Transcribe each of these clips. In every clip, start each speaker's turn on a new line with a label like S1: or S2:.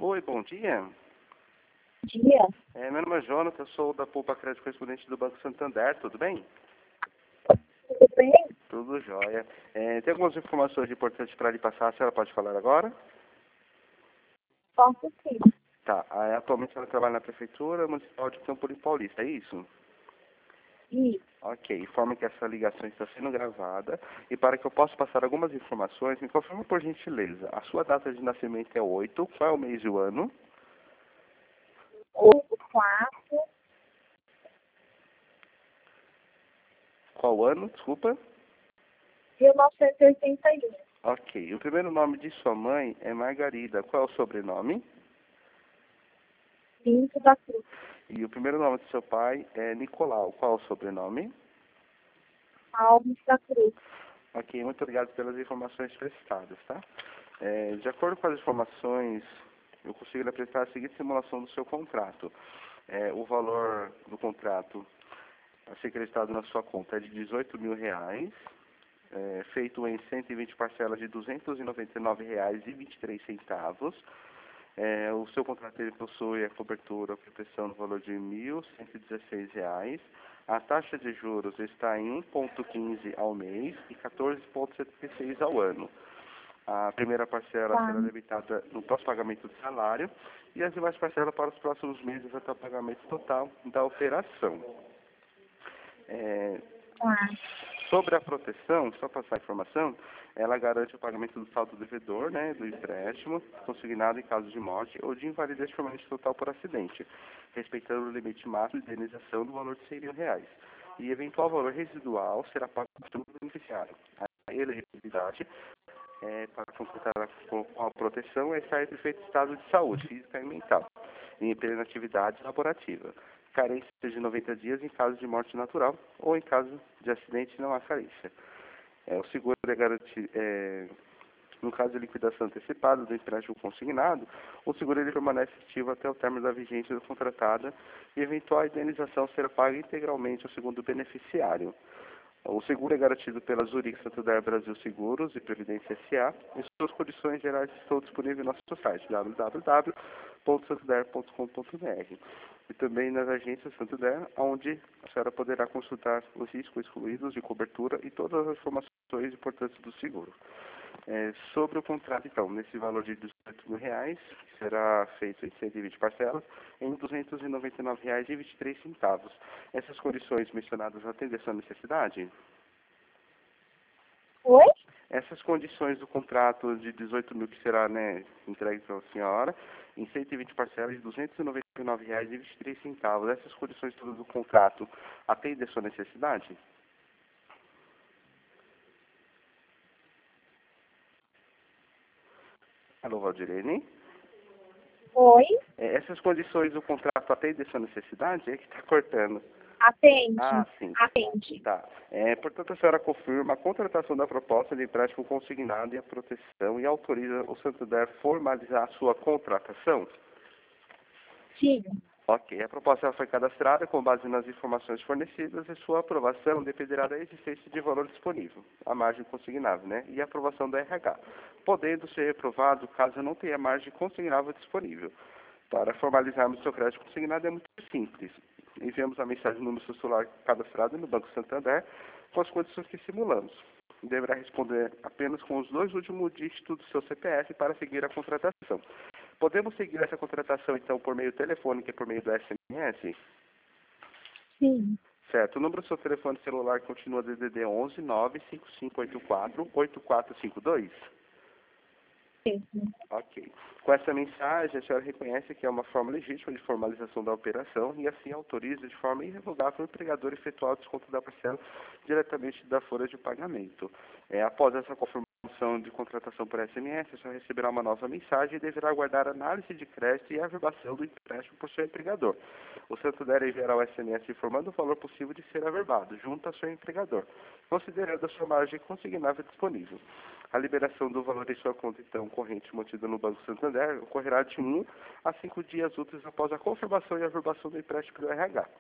S1: Oi, bom dia.
S2: Dia.
S1: Meu nome é Jonathan, eu sou da Poupa Crédito correspondente do Banco Santander, tudo bem?
S2: Tudo bem?
S1: Tudo jóia. Tem algumas informações importantes para lhe passar, a senhora pode falar agora?
S2: Posso sim.
S1: Tá, atualmente ela trabalha na Prefeitura Municipal de Campo Limpo Paulista, é isso?
S2: Isso.
S1: Ok, informa que essa ligação está sendo gravada e para que eu possa passar algumas informações, me confirma por gentileza. A sua data de nascimento é 8, qual é o mês e o ano?
S2: 8/4.
S1: Qual o ano, desculpa?
S2: 1981.
S1: Ok, o primeiro nome de sua mãe é Margarida, qual é o sobrenome?
S2: Pinto da Cruz.
S1: E o primeiro nome de seu pai é Nicolau, qual é o sobrenome?
S2: Alves da Cruz.
S1: Ok, muito obrigado pelas informações prestadas, tá? De acordo com as informações, eu consigo lhe apresentar a seguinte simulação do seu contrato. O valor do contrato a ser acreditado na sua conta é de R$ 18.000, feito em 120 parcelas de R$ 299,23. O seu contrato ele possui a cobertura, a proteção no valor de R$ 1.116. A taxa de juros está em 1,15 ao mês e 14,76 ao ano. A primeira parcela será debitada no próximo pagamento do salário e as demais parcelas para os próximos meses até o pagamento total da operação. Sobre a proteção, só passar a informação, ela garante o pagamento do saldo devedor, né, do empréstimo, consignado em caso de morte ou de invalidez permanente total por acidente, respeitando o limite máximo de indenização do valor de R$ 100.000. E eventual valor residual será pago pelo beneficiário. A elegibilidade para completar com a proteção é estar em perfeito estado de saúde física e mental, em plena atividade laborativa. Carência de 90 dias em caso de morte natural ou em caso de acidente não há carência. O seguro é garantido, no caso de liquidação antecipada do empréstimo consignado, o seguro ele permanece ativo até o término da vigência da contratada e eventual indenização será paga integralmente ao segundo beneficiário. O seguro é garantido pela Zurich Santander Brasil Seguros e Previdência S.A. e suas condições gerais estão disponíveis no nosso site www.santander.com.br e também nas agências Santander, onde a senhora poderá consultar os riscos excluídos de cobertura e todas as informações importantes do seguro. Sobre o contrato, então, nesse valor de R$ 18.000, que será feito em 120 parcelas, em R$ 299,23. Essas condições mencionadas atendem a sua necessidade?
S2: Oi?
S1: Essas condições do contrato de 18.000 que será, né, entregue para a senhora, em 120 parcelas de R$ 299,23. Essas condições todas do contrato atendem a sua necessidade? Alô, Valdirene?
S2: Oi?
S1: Essas condições do contrato atendem a sua necessidade? É que está cortando.
S2: Atende.
S1: Ah, sim.
S2: Atende.
S1: Tá. Portanto, a senhora confirma a contratação da proposta de empréstimo consignado e a proteção e autoriza o Santander formalizar a sua contratação?
S2: Sim.
S1: Ok. A proposta foi cadastrada com base nas informações fornecidas e sua aprovação dependerá da existência de valor disponível, a margem consignável, né? E a aprovação do RH, podendo ser reprovado caso não tenha margem consignável disponível. Para formalizarmos seu crédito consignado é muito simples. Enviamos a mensagem no número do seu celular cadastrado no Banco Santander com as condições que simulamos. Deverá responder apenas com os 2 últimos dígitos do seu CPF para seguir a contratação. Podemos seguir essa contratação, então, por meio telefônico e por meio do SMS?
S2: Sim.
S1: Certo. O número do seu telefone celular continua DDD 11 95584 8452?
S2: Mesmo.
S1: Ok. Com essa mensagem, a senhora reconhece que é uma forma legítima de formalização da operação e assim autoriza de forma irrevogável o empregador efetuar o desconto da parcela diretamente da folha de pagamento. Após essa confirmação de contratação por SMS, a senhora receberá uma nova mensagem e deverá aguardar a análise de crédito e a averbação do empréstimo por seu empregador. O Santander enviará o SMS informando o valor possível de ser averbado, junto ao seu empregador, considerando a sua margem consignável disponível. A liberação do valor em sua conta, então, corrente mantida no Banco Santander ocorrerá de 1 a 5 dias úteis após a confirmação e averbação do empréstimo do RH.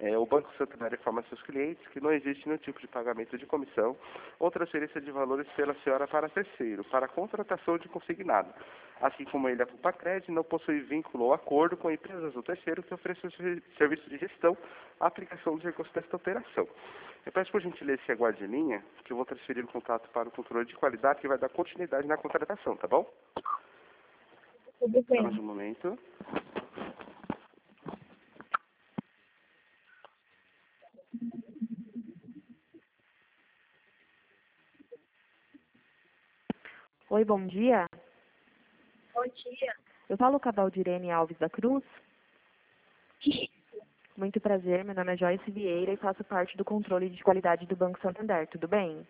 S1: O Banco Santander informa a seus clientes que não existe nenhum tipo de pagamento de comissão ou transferência de valores pela senhora para terceiro, para a contratação de consignado. Assim como ele, a Pupacred, não possui vínculo ou acordo com empresas ou terceiro que ofereçam serviço de gestão, aplicação dos recursos desta operação. Eu peço por gentileza que aguarde em linha, que eu vou transferir o contato para o controle de qualidade que vai dar continuidade na contratação, tá bom?
S2: Tudo bem.
S1: Mais um momento.
S3: Oi, bom dia.
S2: Bom dia.
S3: Eu falo com a Valdirene Alves da Cruz.
S2: Isso.
S3: Muito prazer, meu nome é Joyce Vieira e faço parte do controle de qualidade do Banco Santander, tudo bem?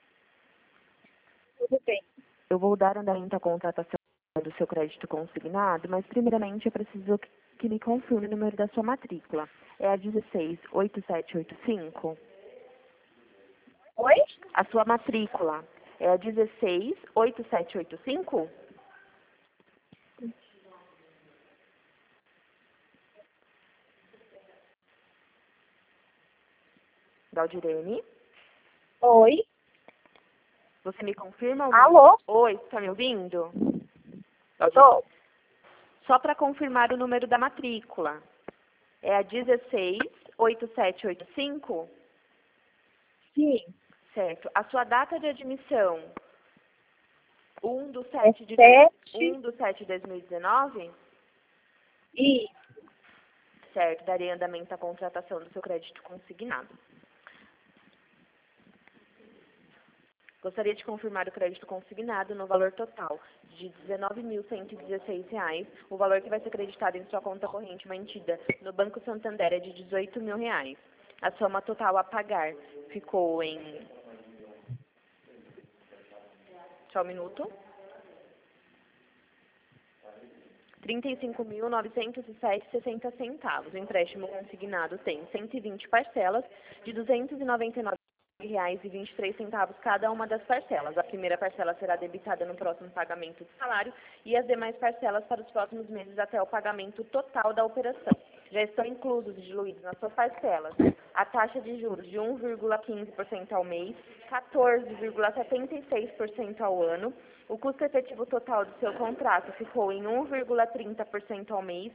S2: Tudo bem.
S3: Eu vou dar andamento à contratação do seu crédito consignado, mas primeiramente eu preciso que me confirme o número da sua matrícula. É a 168785?
S2: Oi?
S3: A sua matrícula é a 168785? Valdirene,
S2: Oi?
S3: você me confirma?
S2: Alô?
S3: Oi, está me ouvindo?
S2: Tô.
S3: Só para confirmar o número da matrícula. É a 168785?
S2: Sim.
S3: Certo. A sua data de admissão? 1 do 7 de 2019?
S2: Isso.
S3: Certo. Darei andamento à contratação do seu crédito consignado. Gostaria de confirmar o crédito consignado no valor total de R$ 19.116. O valor que vai ser creditado em sua conta corrente mantida no Banco Santander é de R$ 18.000. A soma total a pagar ficou em... Só um minuto. R$ 35.907,60. O empréstimo consignado tem 120 parcelas de R$ 299,23 cada uma das parcelas. A primeira parcela será debitada no próximo pagamento do salário e as demais parcelas para os próximos meses até o pagamento total da operação. Já estão inclusos e diluídos nas suas parcelas a taxa de juros de 1,15% ao mês, 14,76% ao ano. O custo efetivo total do seu contrato ficou em 1,30% ao mês,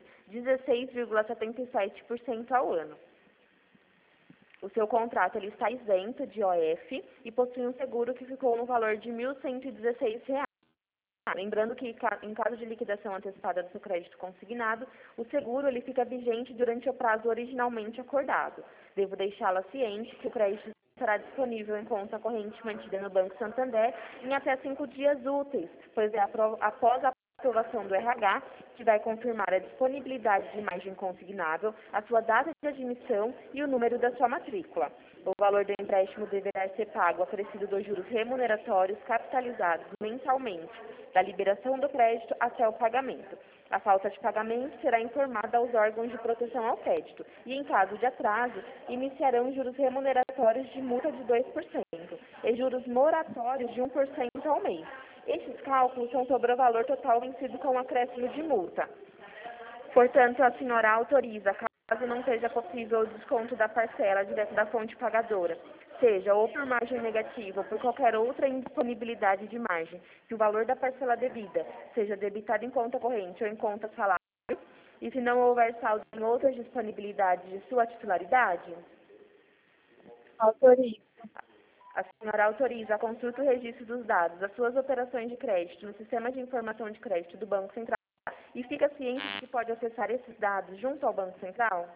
S3: 16,77% ao ano. O seu contrato ele está isento de OF e possui um seguro que ficou no valor de R$ 1.116. Lembrando que, em caso de liquidação antecipada do seu crédito consignado, o seguro ele fica vigente durante o prazo originalmente acordado. Devo deixá-la ciente que o crédito estará disponível em conta corrente mantida no Banco Santander em até 5 dias úteis, pois é após a aprovação do RH, que vai confirmar a disponibilidade de imagem consignável, a sua data de admissão e o número da sua matrícula. O valor do empréstimo deverá ser pago acrescido dos juros remuneratórios capitalizados mensalmente, da liberação do crédito até o pagamento. A falta de pagamento será informada aos órgãos de proteção ao crédito e, em caso de atraso, iniciarão juros remuneratórios de multa de 2% e juros moratórios de 1% ao mês. Estes cálculos são sobre o valor total vencido com o acréscimo de multa. Portanto, a senhora autoriza, caso não seja possível o desconto da parcela direto da fonte pagadora, seja ou por margem negativa ou por qualquer outra indisponibilidade de margem, que o valor da parcela devida seja debitado em conta corrente ou em conta salário, e se não houver saldo em outras disponibilidades de sua titularidade,
S2: Autorizo.
S3: a senhora autoriza a consulta e o registro dos dados das suas operações de crédito no Sistema de Informação de Crédito do Banco Central e fica ciente de que pode acessar esses dados junto ao Banco Central?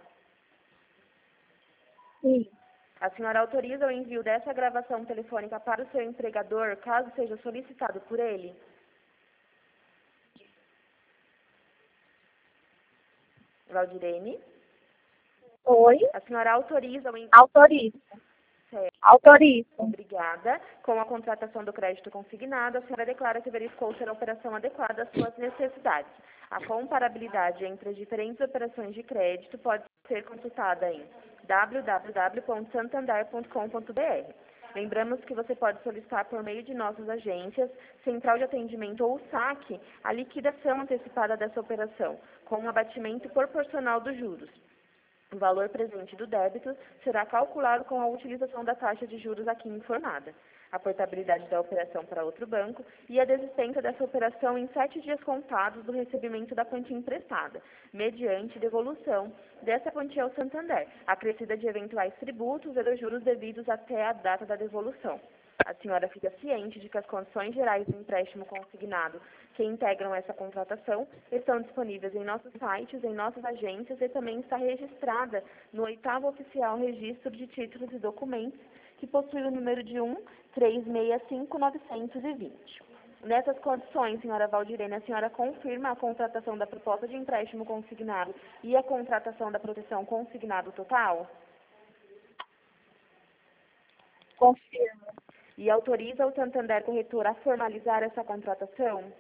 S2: Sim.
S3: A senhora autoriza o envio dessa gravação telefônica para o seu empregador, caso seja solicitado por ele? Valdirene?
S2: Oi?
S3: A senhora autoriza o envio...
S2: Autorizo.
S3: Certo.
S2: Autorizo.
S3: Obrigada. Com a contratação do crédito consignado, a senhora declara que verificou ser a operação adequada às suas necessidades. A comparabilidade entre as diferentes operações de crédito pode ser consultada em www.santander.com.br. Lembramos que você pode solicitar por meio de nossas agências, central de atendimento ou saque, a liquidação antecipada dessa operação, com um abatimento proporcional dos juros. O valor presente do débito será calculado com a utilização da taxa de juros aqui informada, a portabilidade da operação para outro banco e a desistência dessa operação em 7 dias contados do recebimento da quantia emprestada, mediante devolução dessa quantia ao Santander, acrescida de eventuais tributos e dos juros devidos até a data da devolução. A senhora fica ciente de que as condições gerais do empréstimo consignado que integram essa contratação estão disponíveis em nossos sites, em nossas agências e também está registrada no 8º Oficial Registro de Títulos e Documentos, que possui o número de 1365920. Nessas condições, senhora Valdirene, a senhora confirma a contratação da proposta de empréstimo consignado e a contratação da proteção consignado total?
S2: Confirmo.
S3: E autoriza o Santander Corretor a formalizar essa contratação?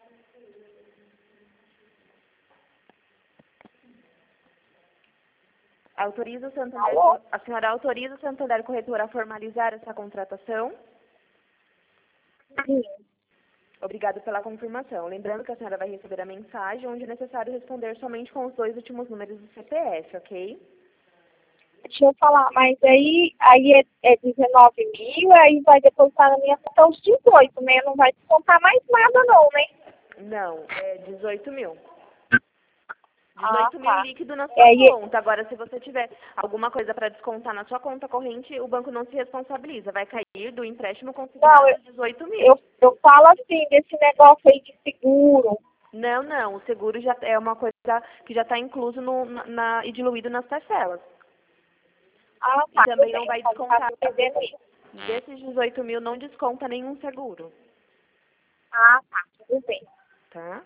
S3: Autoriza o Santander,
S2: Alô?
S3: a senhora autoriza o Santander Corretor a formalizar essa contratação?
S2: Sim.
S3: Obrigado pela confirmação. Lembrando que a senhora vai receber a mensagem onde é necessário responder somente com os 2 últimos números do CPF, ok?
S2: Deixa eu falar, mas aí é 19 mil, aí vai depositar na minha conta os 18, né? Não vai descontar mais nada não, né?
S3: Não, é 18 mil. 18
S2: Ah,
S3: mil
S2: tá.
S3: líquido na sua
S2: E
S3: conta. Agora, se você tiver alguma coisa para descontar na sua conta corrente, o banco não se responsabiliza. Vai cair do empréstimo consignado
S2: não,
S3: 18 mil.
S2: eu falo assim, desse negócio aí de seguro.
S3: Não. O seguro já é uma coisa que já está incluso e diluído nas parcelas.
S2: Ah,
S3: E
S2: tá.
S3: também
S2: Tudo
S3: não
S2: bem,
S3: vai
S2: então,
S3: descontar.
S2: tá entendendo isso.
S3: Desses 18 mil não desconta nenhum seguro.
S2: Ah, tá. Tudo bem.
S3: Tá?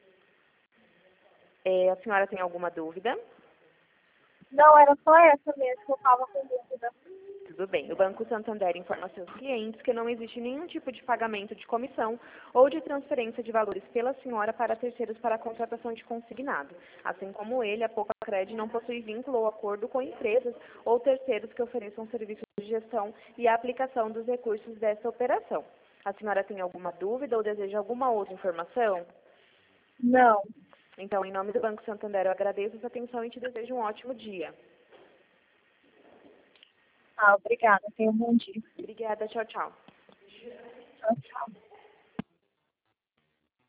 S3: A senhora tem alguma dúvida?
S2: Não, era só essa mesmo que eu tava com dúvida.
S3: Tudo bem. O Banco Santander informa a seus clientes que não existe nenhum tipo de pagamento de comissão ou de transferência de valores pela senhora para terceiros para a contratação de consignado. Assim como ele, a Poupa-Cred não possui vínculo ou acordo com empresas ou terceiros que ofereçam serviços de gestão e a aplicação dos recursos dessa operação. A senhora tem alguma dúvida ou deseja alguma outra informação?
S2: Não.
S3: Então, em nome do Banco Santander, eu agradeço a sua atenção e te desejo um ótimo dia.
S2: Ah, obrigada. Tenha um bom dia.
S3: Obrigada. Tchau, tchau.
S2: Tchau, tchau.